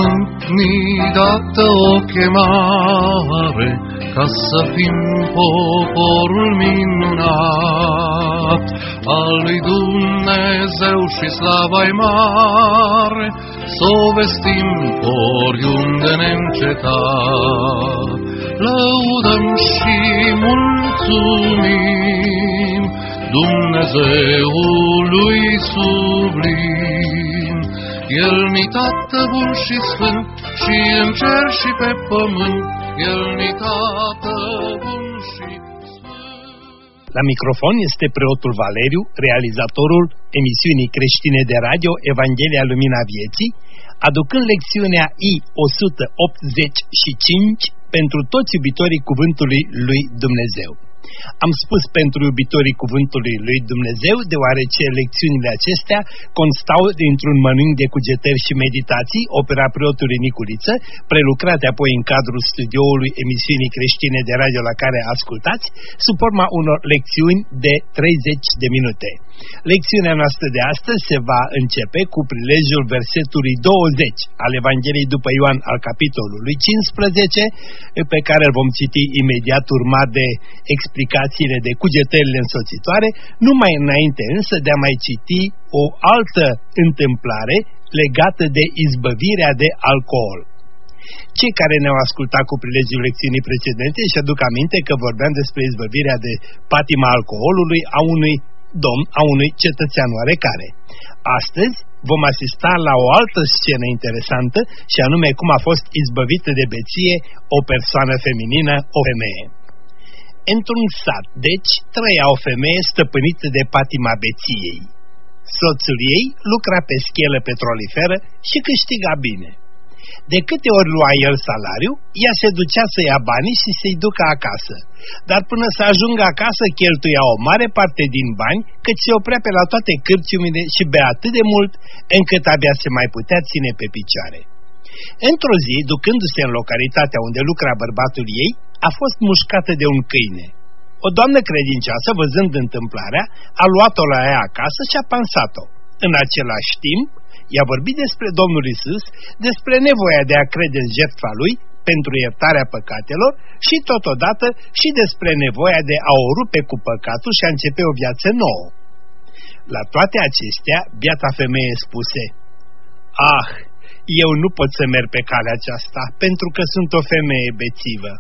pământ ni dată o chemare, ca să fim poporul minunat al lui Dumnezeu și slava-i mare, s-o vestim oriunde neîncetat. Lăudăm și mulțumim Dumnezeului sublim. El-ni Tată bun și sfânt, și în cer și pe pământ, El-ni Tată bun și sfânt. La microfon este preotul Valeriu, realizatorul emisiunii creștine de radio Evanghelia Lumina Vieții, aducând lecțiunea I-185 pentru toți iubitorii Cuvântului lui Dumnezeu. Am spus pentru iubitorii Cuvântului lui Dumnezeu, deoarece lecțiunile acestea constau dintr-un mănânc de cugetări și meditații, opera preotului Niculiță, prelucrate apoi în cadrul studioului emisiunii creștine de radio la care ascultați, sub forma unor lecțiuni de 30 de minute. Lecțiunea noastră de astăzi se va începe cu prilejul versetului 20 al Evangheliei după Ioan al capitolului 15, pe care îl vom citi imediat urmat de explicațiile de cugetările însoțitoare, numai înainte însă de a mai citi o altă întâmplare legată de izbăvirea de alcool. Cei care ne-au ascultat cu prilejul lecțiunii precedente își aduc aminte că vorbeam despre izbăvirea de patima alcoolului a unui domn, a unui cetățean oarecare. Astăzi vom asista la o altă scenă interesantă, și anume cum a fost izbăvită de beție o persoană feminină, o femeie. Într-un sat, deci, trăia o femeie stăpânită de patima beției. Soțul ei lucra pe schelă petroliferă și câștiga bine. De câte ori lua el salariu, ea se ducea să ia banii și să-i ducă acasă. Dar până să ajungă acasă cheltuia o mare parte din bani, cât se oprea pe la toate cârciumile și bea atât de mult, încât abia se mai putea ține pe picioare. Într-o zi, ducându-se în localitatea unde lucra bărbatul ei, a fost mușcată de un câine. O doamnă credincioasă, văzând întâmplarea, a luat-o la ea acasă și a pansat-o. În același timp, i-a vorbit despre Domnul Iisus, despre nevoia de a crede în jertfa Lui pentru iertarea păcatelor și totodată și despre nevoia de a o rupe cu păcatul și a începe o viață nouă. La toate acestea, biata femeie spuse: "Ah, eu nu pot să merg pe calea aceasta, pentru că sunt o femeie bețivă."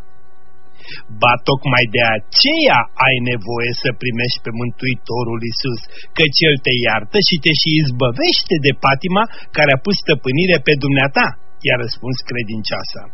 Ba, tocmai de aceea ai nevoie să primești pe Mântuitorul Iisus, căci El te iartă și te și izbăvește de patima care a pus stăpânire pe dumneata, i-a răspuns credincioasa.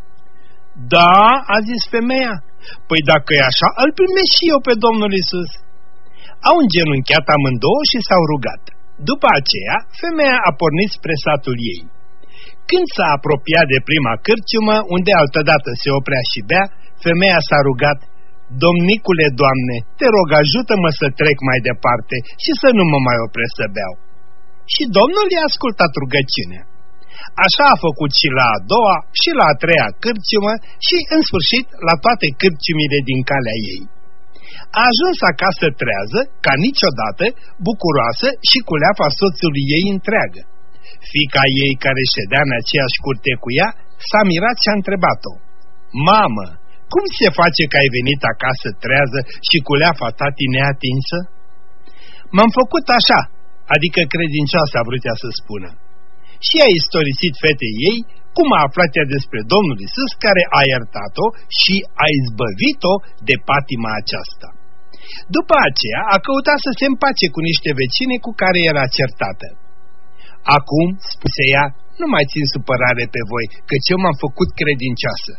"Da," a zis femeia, "păi dacă e așa, îl primesc și eu pe Domnul Iisus." Au îngenunchiat amândouă și s-au rugat. După aceea, femeia a pornit spre satul ei. Când s-a apropiat de prima cârciumă, unde altădată se oprea și bea, femeia s-a rugat: "Domnicule, Doamne, te rog, ajută-mă să trec mai departe și să nu mă mai opresc să beau." Și Domnul i-a ascultat rugăciunea. Așa a făcut și la a doua și la a treia cârciumă și, în sfârșit, la toate cârciumile din calea ei. A ajuns acasă trează, ca niciodată, bucuroasă și cu leafa soțului ei întreagă. Fiica ei, care ședea în aceeași curte cu ea, s-a mirat și a întrebat-o: "Mamă, cum se face că ai venit acasă trează și cu leafa tati neatinsă?" "M-am făcut așa," adică credincioasa a vrut ea să spună. Și a istorisit fetei ei cum a aflat ea despre Domnul Iisus, care a iertat-o și a izbăvit-o de patima aceasta. După aceea a căutat să se împace cu niște vecine cu care era certată. "Acum," spuse ea, "nu mai țin supărare pe voi, căci eu m-am făcut credincioasă."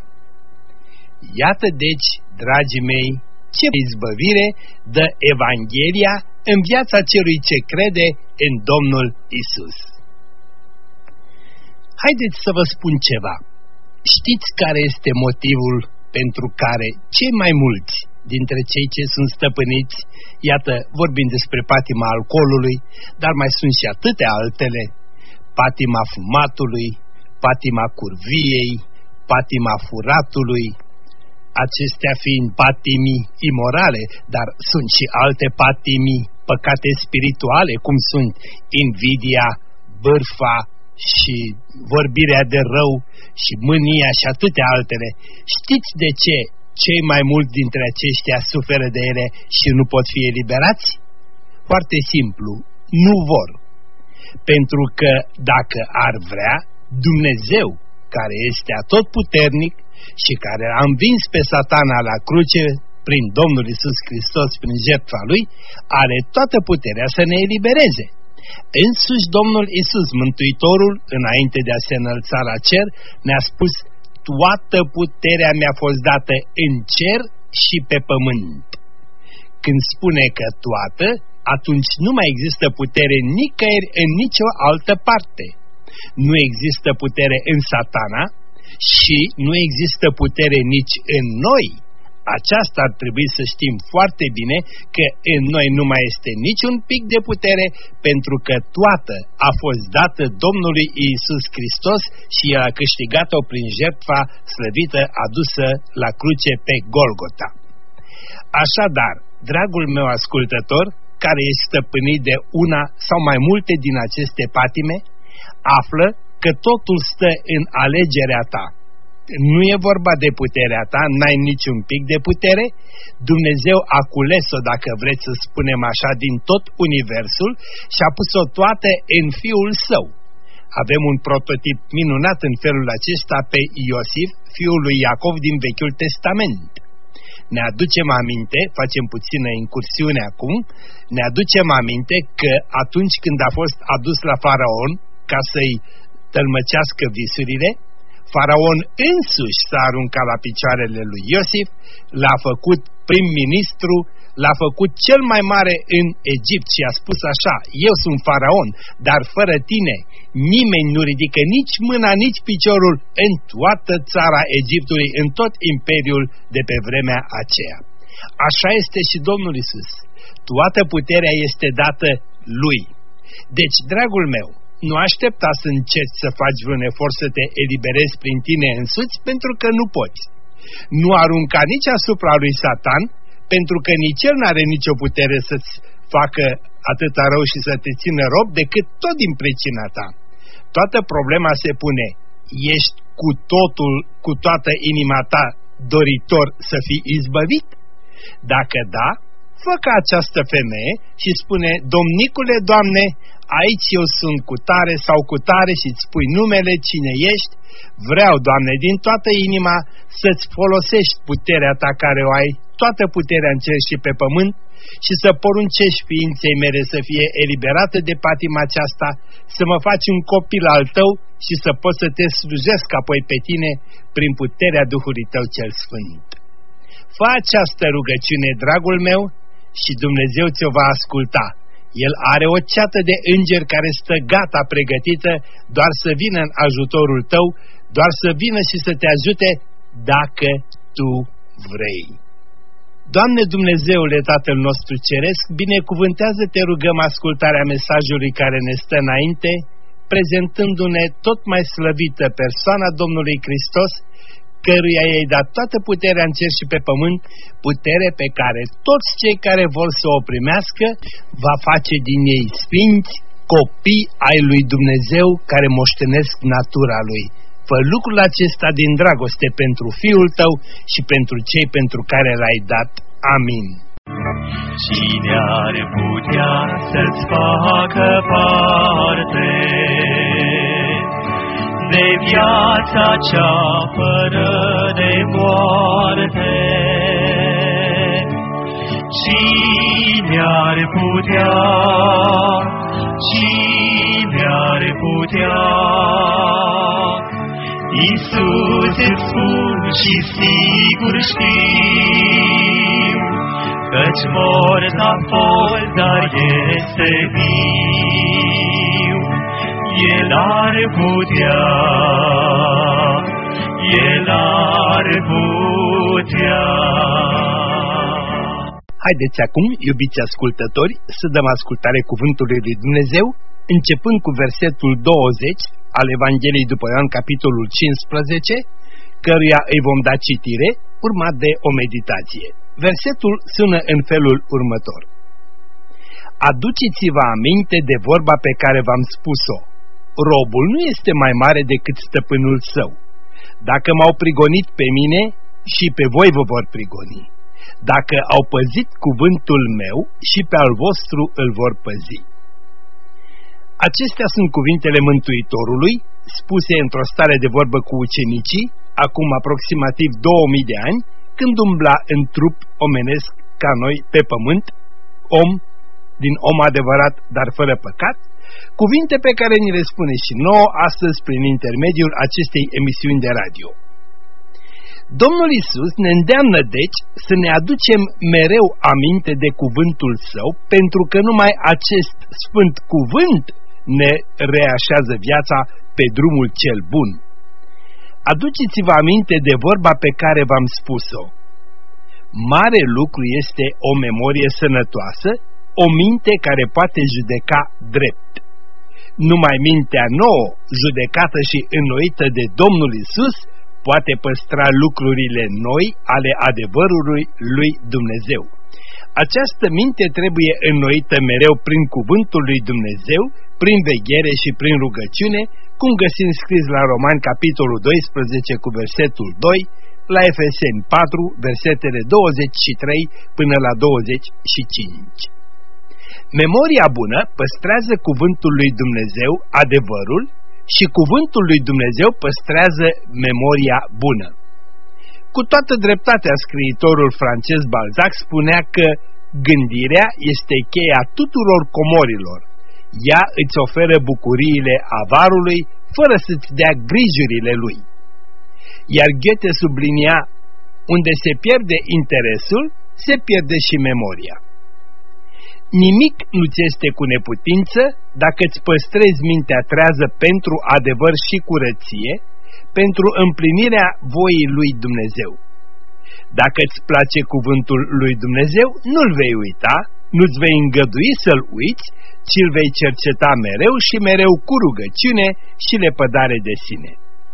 Iată deci, dragii mei, ce izbăvire dă Evanghelia în viața celui ce crede în Domnul Iisus. Haideți să vă spun ceva. Știți care este motivul pentru care cei mai mulți dintre cei ce sunt stăpâniți, iată, vorbim despre patima alcoolului, dar mai sunt și atâtea altele: patima fumatului, patima curviei, patima furatului, acestea fiind patimi imorale, dar sunt și alte patimi, păcate spirituale, cum sunt invidia, bârfa, și vorbirea de rău și mânia și atâtea altele. Știți de ce cei mai mulți dintre aceștia suferă de ele și nu pot fi eliberați? Foarte simplu, nu vor. Pentru că dacă ar vrea, Dumnezeu, care este atotputernic și care a învins pe Satana la cruce prin Domnul Iisus Hristos, prin jertfa Lui, are toată puterea să ne elibereze. Însuși Domnul Iisus, Mântuitorul, înainte de a se înălța la cer, ne-a spus: toată puterea mi-a fost dată în cer și pe pământ. Când spune că toată, atunci nu mai există putere nicăieri în nicio altă parte. Nu există putere în Satana și nu există putere nici în noi. Aceasta ar trebui să știm foarte bine, că în noi nu mai este niciun pic de putere, pentru că toată a fost dată Domnului Iisus Hristos și El a câștigat-o prin jertfa slăvită adusă la cruce pe Golgota. Așadar, dragul meu ascultător, care ești stăpânit de una sau mai multe din aceste patime, află că totul stă în alegerea ta. Nu e vorba de puterea ta, n-ai niciun pic de putere. Dumnezeu a cules-o, dacă vreți să spunem așa, din tot universul și a pus-o toate în Fiul Său. Avem un prototip minunat în felul acesta pe Iosif, fiul lui Iacov din Vechiul Testament. Ne aducem aminte, facem puțină incursiune acum, ne aducem aminte că atunci când a fost adus la Faraon ca să-i tălmăcească visurile, Faraon însuși s-a aruncat la picioarele lui Iosif, l-a făcut prim-ministru, l-a făcut cel mai mare în Egipt și a spus așa: eu sunt Faraon, dar fără tine nimeni nu ridică nici mâna, nici piciorul în toată țara Egiptului, în tot imperiul de pe vremea aceea. Așa este și Domnul Iisus. Toată puterea este dată Lui. Deci, dragul meu, nu aștepta să încerci să faci vreun efort să te eliberezi prin tine însuți, pentru că nu poți. Nu arunca nici asupra lui Satan, pentru că nici el n-are nicio putere să-ți facă atâta rău și să te țină rob, decât tot din pricina ta. Toată problema se pune: ești cu totul, cu toată inima ta doritor să fii izbăvit? Dacă da, fă ca această femeie și spune: domnicule, Doamne, aici eu sunt cu tare sau cu tare, și îți spui numele, cine ești. Vreau, Doamne, din toată inima să-ți folosești puterea ta care o ai, toată puterea în cer și pe pământ, și să poruncești ființei mele să fie eliberată de patima aceasta, să mă faci un copil al tău și să pot să te slujesc apoi pe tine prin puterea Duhului tău cel Sfânt. Fă această rugăciune, dragul meu, și Dumnezeu ți-o va asculta. El are o ceată de îngeri care stă gata, pregătită, doar să vină în ajutorul tău, doar să vină și să te ajute dacă tu vrei. Doamne Dumnezeule, Tatăl nostru Ceresc, binecuvântează, te rugăm, ascultarea mesajului care ne stă înainte, prezentându-ne tot mai slăvită persoana Domnului Hristos, căruia i-ai dat toată puterea în cer și pe pământ, putere pe care toți cei care vor să o primească va face din ei sfinți, copii ai lui Dumnezeu care moștenesc natura lui. Fă lucrul acesta din dragoste pentru Fiul tău și pentru cei pentru care l-ai dat. Amin. Cine ar putea să-ți facă parte de viața cea fără de moarte? Cine ar putea, cine ar putea? Iisus, îți spun și sigur știu, căci mort a fost, dar este viu. El ar putea, El ar putea. Haideți acum, iubiți ascultători, să dăm ascultare cuvântului lui Dumnezeu, începând cu versetul 20 al Evangheliei după Ioan, capitolul 15, căruia îi vom da citire, urmat de o meditație. Versetul sună în felul următor: aduceți-vă aminte de vorba pe care v-am spus-o: robul nu este mai mare decât stăpânul său. Dacă m-au prigonit pe mine, și pe voi vă vor prigoni. Dacă au păzit cuvântul meu, și pe al vostru îl vor păzi. Acestea sunt cuvintele Mântuitorului, spuse într-o stare de vorbă cu ucenicii, acum aproximativ 2000 de ani, când umbla în trup omenesc ca noi pe pământ, om, din om adevărat, dar fără păcat, cuvinte pe care ni le spune și nouă astăzi prin intermediul acestei emisiuni de radio. Domnul Iisus ne îndeamnă deci să ne aducem mereu aminte de cuvântul Său, pentru că numai acest sfânt cuvânt ne reașează viața pe drumul cel bun. Aduceți-vă aminte de vorba pe care v-am spus-o. Mare lucru este o memorie sănătoasă, o minte care poate judeca drept. Numai mintea nouă, judecată și înnoită de Domnul Iisus, poate păstra lucrurile noi ale adevărului lui Dumnezeu. Această minte trebuie înnoită mereu prin cuvântul lui Dumnezeu, prin veghere și prin rugăciune, cum găsim scris la Romani capitolul 12 cu versetul 2, la Efeseni 4, versetele 23 până la 25. Memoria bună păstrează cuvântul lui Dumnezeu, adevărul, și cuvântul lui Dumnezeu păstrează memoria bună. Cu toată dreptatea, scriitorul francez Balzac spunea că gândirea este cheia tuturor comorilor. Ea îți oferă bucuriile avarului, fără să-ți dea grijurile lui. Iar Goethe sublinia, unde se pierde interesul, se pierde și memoria. Nimic nu-ți este cu neputință dacă îți păstrezi mintea trează pentru adevăr și curăție, pentru împlinirea voii lui Dumnezeu. Dacă îți place cuvântul lui Dumnezeu, nu-l vei uita, nu-ți vei îngădui să-l uiți, ci îl vei cerceta mereu și mereu cu rugăciune și lepădare de sine.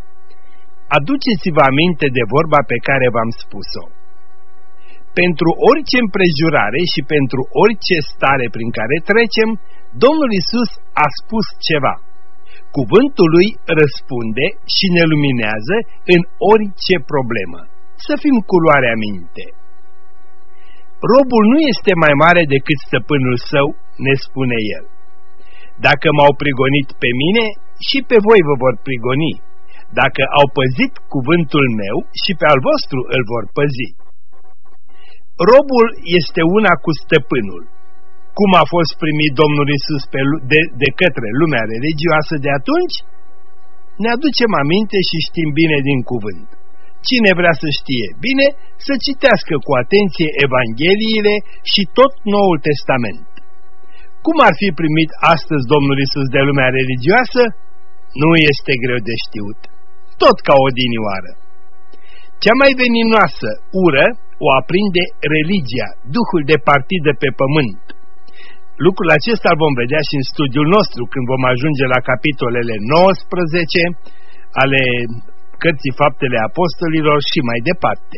Aduceți-vă aminte de vorba pe care v-am spus-o. Pentru orice împrejurare și pentru orice stare prin care trecem, Domnul Iisus a spus ceva. Cuvântul lui răspunde și ne luminează în orice problemă. Să fim cu luarea minte. Robul nu este mai mare decât stăpânul său, ne spune el. Dacă m-au prigonit pe mine, și pe voi vă vor prigoni. Dacă au păzit cuvântul meu, și pe al vostru îl vor păzi. Robul este una cu stăpânul. Cum a fost primit Domnul Iisus de către lumea religioasă de atunci? Ne aducem aminte și știm bine din cuvânt. Cine vrea să știe bine, să citească cu atenție Evangheliile și tot Noul Testament. Cum ar fi primit astăzi Domnul Iisus de lumea religioasă? Nu este greu de știut. Tot ca odinioară. Cea mai veninoasă ură o aprinde religia, duhul de partidă pe pământ. Lucrul acesta îl vom vedea și în studiul nostru, când vom ajunge la capitolele 19 ale Cărții Faptele Apostolilor și mai departe.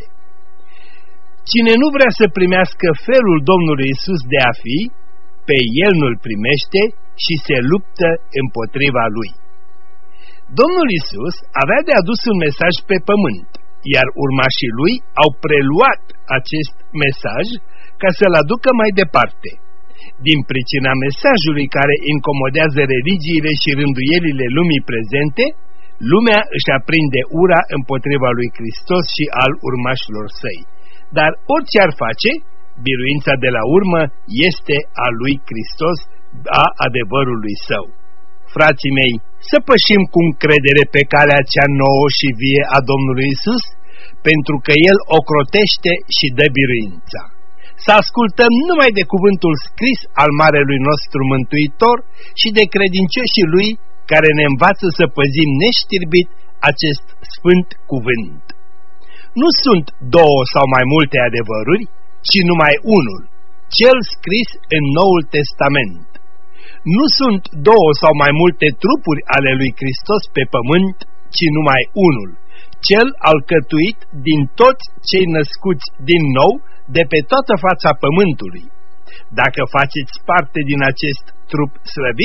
Cine nu vrea să primească felul Domnului Iisus de a fi, pe el nu-l primește și se luptă împotriva lui. Domnul Iisus avea de adus un mesaj pe pământ, iar urmașii lui au preluat acest mesaj ca să-l aducă mai departe. Din pricina mesajului care incomodează religiile și rânduielile lumii prezente, lumea își aprinde ura împotriva lui Hristos și al urmașilor săi. Dar orice ar face, biruința de la urmă este a lui Hristos, a adevărului său. Frații mei, să pășim cu încredere pe calea cea nouă și vie a Domnului Iisus, pentru că El ocrotește și dă biruința. Să ascultăm numai de cuvântul scris al Marelui nostru Mântuitor și de credincioșii Lui, care ne învață să păzim neștirbit acest sfânt cuvânt. Nu sunt două sau mai multe adevăruri, ci numai unul, cel scris în Noul Testament. Nu sunt două sau mai multe trupuri ale lui Hristos pe pământ, ci numai unul, cel alcătuit din toți cei născuți din nou de pe toată fața pământului. Dacă faceți parte din acest trup slăvit,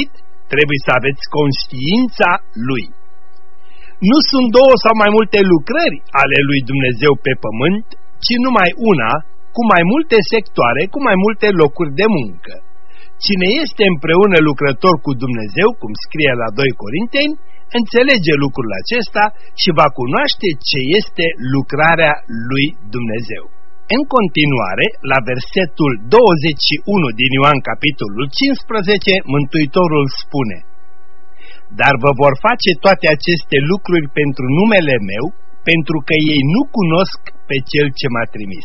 trebuie să aveți conștiința Lui. Nu sunt două sau mai multe lucrări ale lui Dumnezeu pe pământ, ci numai una, cu mai multe sectoare, cu mai multe locuri de muncă. Cine este împreună lucrător cu Dumnezeu, cum scrie la 2 Corinteni, înțelege lucrul acesta și va cunoaște ce este lucrarea lui Dumnezeu. În continuare, la versetul 21 din Ioan capitolul 15, Mântuitorul spune: Dar vă vor face toate aceste lucruri pentru numele meu, pentru că ei nu cunosc pe Cel ce m-a trimis.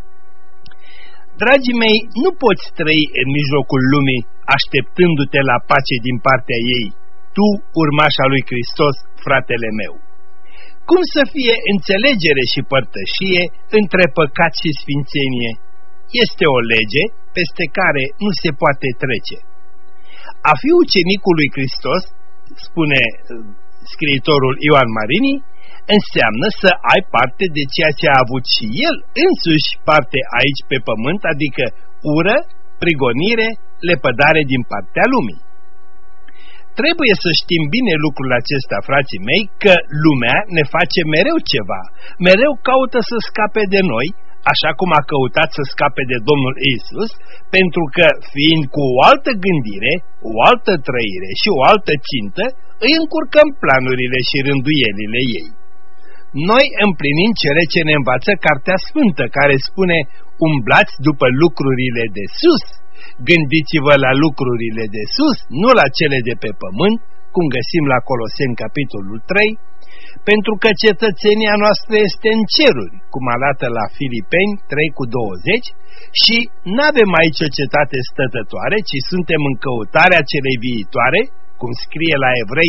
Dragii mei, nu poți trăi în mijlocul lumii așteptându-te la pace din partea ei, tu, urmașa lui Hristos, fratele meu. Cum să fie înțelegere și părtășie între păcat și sfințenie? Este o lege peste care nu se poate trece. A fi ucenicul lui Hristos, spune scriitorul Ioan Marini, înseamnă să ai parte de ceea ce a avut și el însuși parte aici pe pământ, adică ură, prigonire, lepădare din partea lumii. Trebuie să știm bine lucrul acesta, frații mei, că lumea ne face mereu ceva, mereu caută să scape de noi, așa cum a căutat să scape de Domnul Iisus, pentru că, fiind cu o altă gândire, o altă trăire și o altă țintă, îi încurcăm planurile și rânduielile ei. Noi împlinim cele ce ne învață Cartea Sfântă, care spune: umblați după lucrurile de sus, gândiți-vă la lucrurile de sus, nu la cele de pe pământ, cum găsim la Coloseni capitolul 3, pentru că cetățenia noastră este în ceruri, cum arată la Filipeni 3:20, și n-avem aici o cetate stătătoare, ci suntem în căutarea celei viitoare, cum scrie la Evrei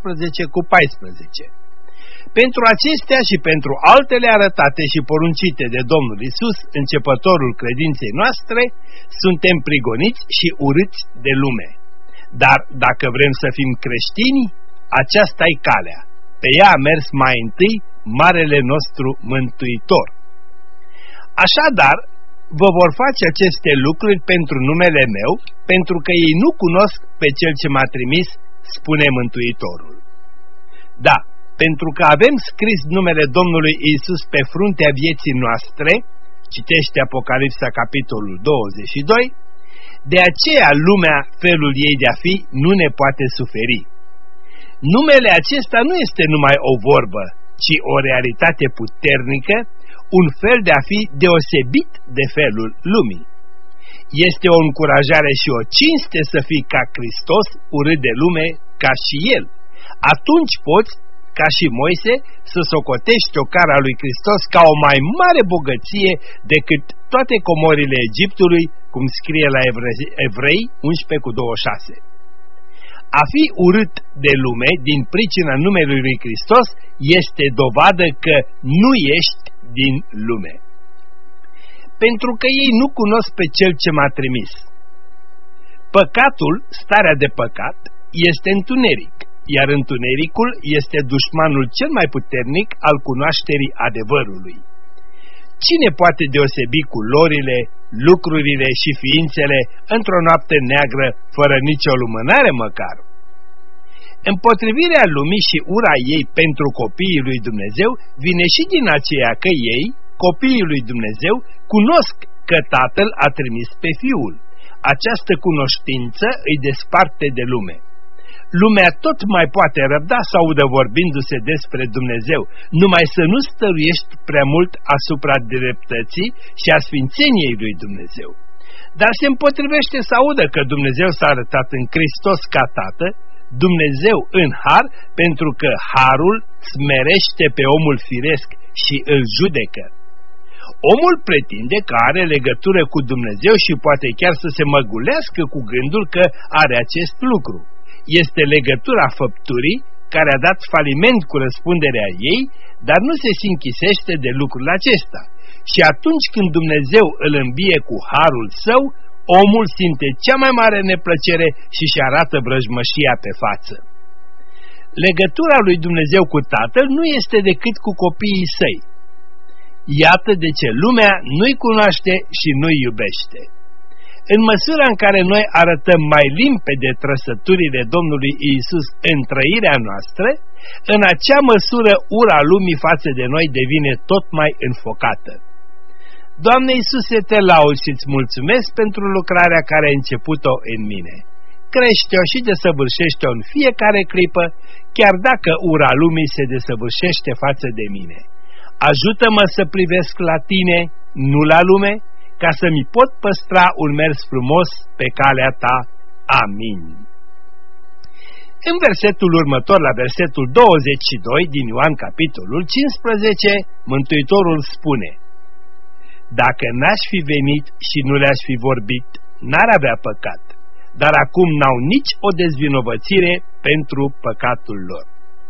13:14. Pentru acestea și pentru altele arătate și poruncite de Domnul Isus, începătorul credinței noastre, suntem prigoniți și urâți de lume. Dar dacă vrem să fim creștini, aceasta-i calea. Pe ea a mers mai întâi marele nostru Mântuitor. Așadar, vă vor face aceste lucruri pentru numele meu, pentru că ei nu cunosc pe Cel ce m-a trimis, spune Mântuitorul. Da, pentru că avem scris numele Domnului Iisus pe fruntea vieții noastre, citește Apocalipsa capitolul 22, de aceea lumea, felul ei de a fi, nu ne poate suferi. Numele acesta nu este numai o vorbă, ci o realitate puternică, un fel de a fi deosebit de felul lumii. Este o încurajare și o cinste să fii ca Hristos, urât de lume, ca și El. Atunci poți, ca și Moise, să socotești ocara lui Hristos ca o mai mare bogăție decât toate comorile Egiptului, cum scrie la Evrei 11:26. A fi urât de lume din pricina numelui lui Hristos este dovadă că nu ești din lume. Pentru că ei nu cunosc pe Cel ce m-a trimis. Păcatul, starea de păcat, este întuneric, iar întunericul este dușmanul cel mai puternic al cunoașterii adevărului. Cine poate deosebi culorile, lucrurile și ființele într-o noapte neagră, fără nicio lumânare măcar? Împotrivirea lumii și ura ei pentru copiii lui Dumnezeu vine și din aceea că ei, copiii lui Dumnezeu, cunosc că Tatăl a trimis pe Fiul. Această cunoștință îi desparte de lume. Lumea tot mai poate răbda să audă vorbindu-se despre Dumnezeu, numai să nu stăruiești prea mult asupra dreptății și a sfințeniei lui Dumnezeu. Dar se împotrivește să audă că Dumnezeu s-a arătat în Hristos ca Tată, Dumnezeu în har, pentru că harul smerește pe omul firesc și îl judecă. Omul pretinde că are legătură cu Dumnezeu și poate chiar să se măgulească cu gândul că are acest lucru. Este legătura făpturii care a dat faliment cu răspunderea ei, dar nu se închisește de lucrul acesta. Și atunci când Dumnezeu îl îmbie cu harul său, omul simte cea mai mare neplăcere și își arată vrăjmășia pe față. Legătura lui Dumnezeu cu Tatăl nu este decât cu copiii săi. Iată de ce lumea nu-i cunoaște și nu-i iubește. În măsura în care noi arătăm mai limpede trăsăturile Domnului Iisus în trăirea noastră, în acea măsură ura lumii față de noi devine tot mai înfocată. Doamne Iisuse, te laud și îți mulțumesc pentru lucrarea care ai început-o în mine. Crește-o și desăvârșește-o în fiecare clipă, chiar dacă ura lumii se desăvârșește față de mine. Ajută-mă să privesc la tine, nu la lume, ca să-mi pot păstra un mers frumos pe calea ta. Amin. În versetul următor, la versetul 22 din Ioan capitolul 15, Mântuitorul spune: Dacă n-aș fi venit și nu le-aș fi vorbit, n-ar avea păcat, dar acum n-au nici o dezvinovățire pentru păcatul lor.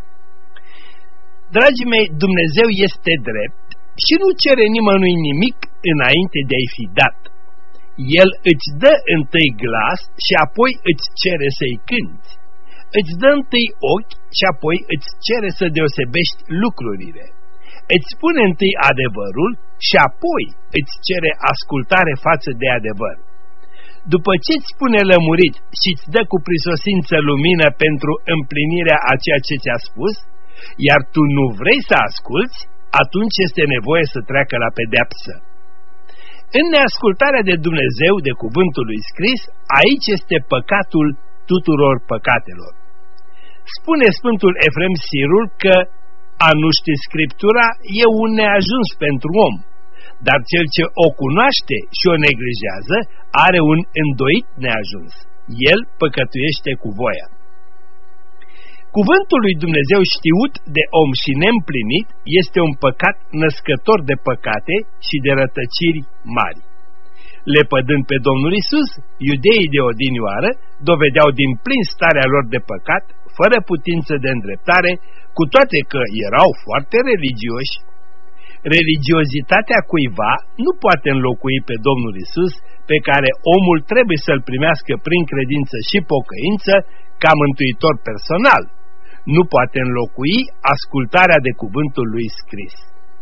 Dragii mei, Dumnezeu este drept și nu cere nimănui nimic înainte de a-i fi dat. El îți dă întâi glas și apoi îți cere să-i cânți. Îți dă întâi ochi și apoi îți cere să deosebești lucrurile. Îți spune întâi adevărul și apoi îți cere ascultare față de adevăr. După ce îți spune lămurit și îți dă cu prisosință lumină pentru împlinirea a ceea ce ți-a spus, iar tu nu vrei să asculți, atunci este nevoie să treacă la pedeapsă. În neascultarea de Dumnezeu, de cuvântul lui scris, aici este păcatul tuturor păcatelor. Spune Sfântul Efrem Sirul că a nu ști Scriptura e un neajuns pentru om, dar cel ce o cunoaște și o neglijează are un îndoit neajuns. El păcătuiește cu voia. Cuvântul lui Dumnezeu știut de om și neîmplinit este un păcat născător de păcate și de rătăciri mari. Lepădând pe Domnul Iisus, iudeii de odinioară dovedeau din plin starea lor de păcat, fără putință de îndreptare, cu toate că erau foarte religioși. Religiozitatea cuiva nu poate înlocui pe Domnul Iisus, pe care omul trebuie să-L primească prin credință și pocăință ca mântuitor personal. Nu poate înlocui ascultarea de cuvântul lui scris.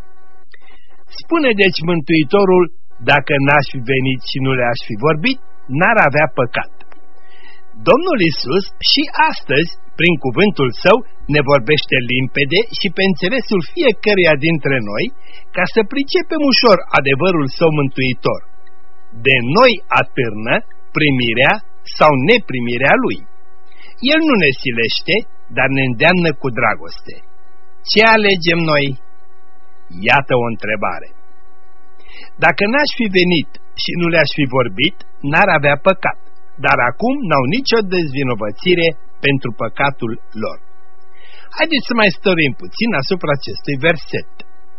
Spune deci Mântuitorul: dacă n-aș fi venit și nu le-aș fi vorbit, n-ar avea păcat. Domnul Iisus și astăzi, prin cuvântul său, ne vorbește limpede și pe înțelesul fiecăruia dintre noi, ca să pricepem ușor adevărul său mântuitor. De noi atârnă primirea sau neprimirea lui. El nu ne silește, dar ne îndeamnă cu dragoste. Ce alegem noi? Iată o întrebare. Dacă n-aș fi venit și nu le-aș fi vorbit, n-ar avea păcat, dar acum n-au nicio dezvinovățire pentru păcatul lor. Haideți să mai stărim puțin asupra acestui verset.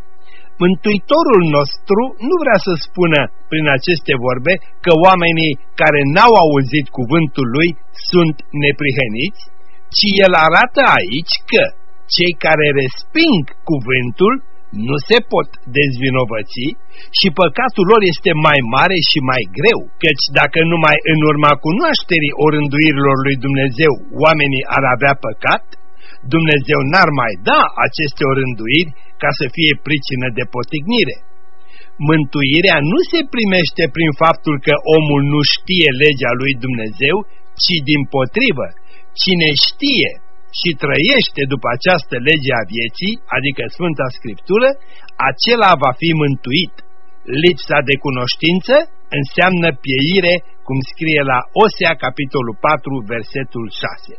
Mântuitorul nostru nu vrea să spună prin aceste vorbe că oamenii care n-au auzit cuvântul lui sunt neprihăniți, ci el arată aici că cei care resping cuvântul nu se pot dezvinovăți și păcatul lor este mai mare și mai greu, căci dacă numai în urma cunoașterii orânduirilor lui Dumnezeu oamenii ar avea păcat, Dumnezeu n-ar mai da aceste orânduiri ca să fie pricină de potignire. Mântuirea nu se primește prin faptul că omul nu știe legea lui Dumnezeu, ci dimpotrivă, cine știe și trăiește după această lege a vieții, adică Sfânta Scriptură, acela va fi mântuit. Lipsa de cunoștință înseamnă pieire, cum scrie la Osea, capitolul 4, versetul 6.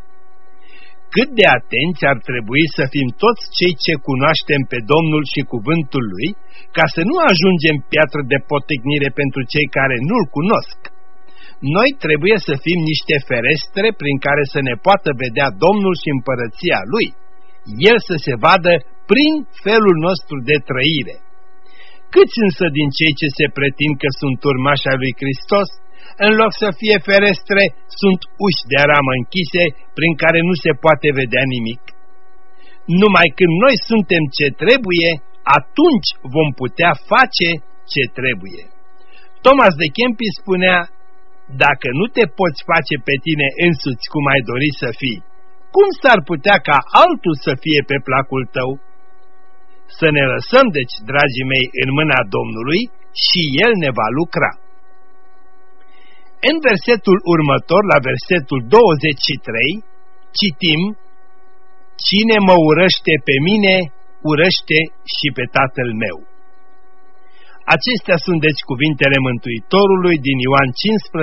Cât de atenți ar trebui să fim toți cei ce cunoaștem pe Domnul și cuvântul Lui, ca să nu ajungem piatră de potignire pentru cei care nu-L cunosc. Noi trebuie să fim niște ferestre prin care să ne poată vedea Domnul și împărăția Lui, El să se vadă prin felul nostru de trăire. Câți însă din cei ce se pretind că sunt urmași ai lui Hristos, în loc să fie ferestre, sunt uși de aramă închise prin care nu se poate vedea nimic? Numai când noi suntem ce trebuie, atunci vom putea face ce trebuie. Thomas de Kempis spunea: dacă nu te poți face pe tine însuți cum ai dori să fii, cum s-ar putea ca altul să fie pe placul tău? Să ne lăsăm, deci, dragii mei, în mâna Domnului și El ne va lucra. În versetul următor, la versetul 23, citim: cine mă urăște pe mine, urăște și pe Tatăl meu. Acestea sunt deci cuvintele Mântuitorului din Ioan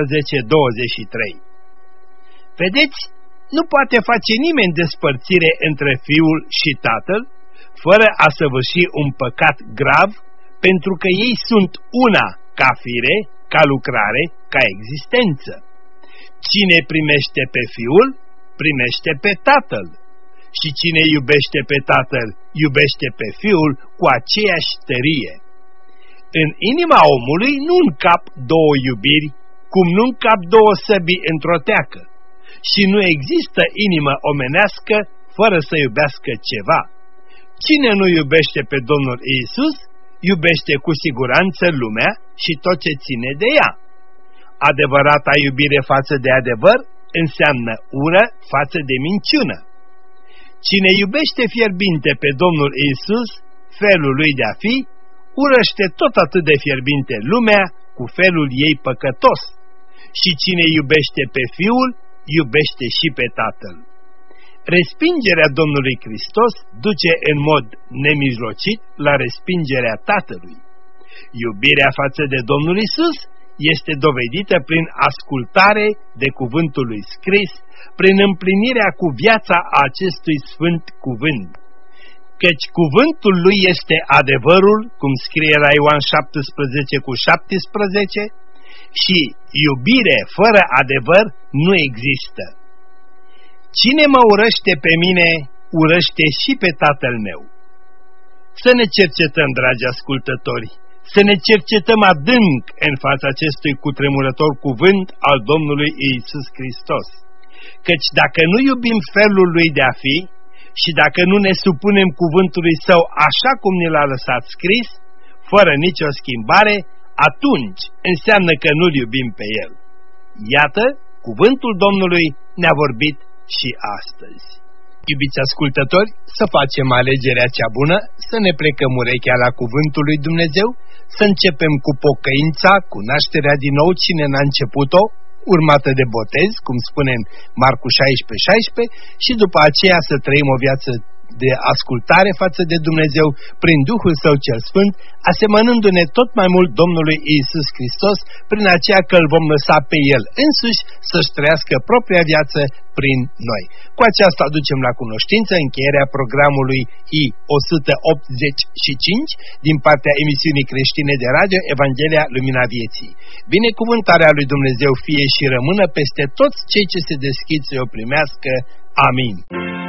15:23. Vedeți, nu poate face nimeni despărțire între Fiul și Tatăl, fără a săvârși un păcat grav, pentru că ei sunt una ca fire, ca lucrare, ca existență. Cine primește pe Fiul, primește pe Tatăl. Și cine iubește pe Tatăl, iubește pe Fiul cu aceeași tărie. În inima omului nu încap două iubiri, cum nu încap două săbii într-o teacă. Și nu există inimă omenească fără să iubească ceva. Cine nu iubește pe Domnul Iisus, iubește cu siguranță lumea și tot ce ține de ea. Adevărata iubire față de adevăr înseamnă ură față de minciună. Cine iubește fierbinte pe Domnul Iisus, felul lui de a fi, urăște tot atât de fierbinte lumea cu felul ei păcătos. Și cine iubește pe Fiul, iubește și pe Tatăl. Respingerea Domnului Hristos duce în mod nemijlocit la respingerea Tatălui. Iubirea față de Domnul Iisus este dovedită prin ascultare de cuvântul lui scris, prin împlinirea cu viața a acestui sfânt cuvânt. Căci cuvântul lui este adevărul, cum scrie la Ioan 17:17, și iubire fără adevăr nu există. Cine mă urăște pe mine, urăște și pe Tatăl meu. Să ne cercetăm, dragi ascultători, să ne cercetăm adânc în fața acestui cutremurător cuvânt al Domnului Iisus Hristos. Căci dacă nu iubim felul lui de a fi și dacă nu ne supunem cuvântului său așa cum ne l-a lăsat scris, fără nicio schimbare, atunci înseamnă că nu-L iubim pe El. Iată, cuvântul Domnului ne-a vorbit și astăzi. Iubiți ascultători, să facem alegerea cea bună, să ne plecăm urechea la cuvântul lui Dumnezeu, să începem cu pocăința, cu nașterea din nou cine n-a început-o, urmată de botez, cum spune în Marcu 16:16, și după aceea să trăim o viață de ascultare față de Dumnezeu prin Duhul Său cel Sfânt, asemănându-ne tot mai mult Domnului Iisus Hristos, prin aceea că îl vom lăsa pe El însuși să-și trăiască propria viață prin noi. Cu aceasta aducem la cunoștință încheierea programului I-185 din partea emisiunii creștine de radio Evanghelia Lumina Vieții. Binecuvântarea lui Dumnezeu fie și rămână peste toți cei ce se deschid să o primească. Amin.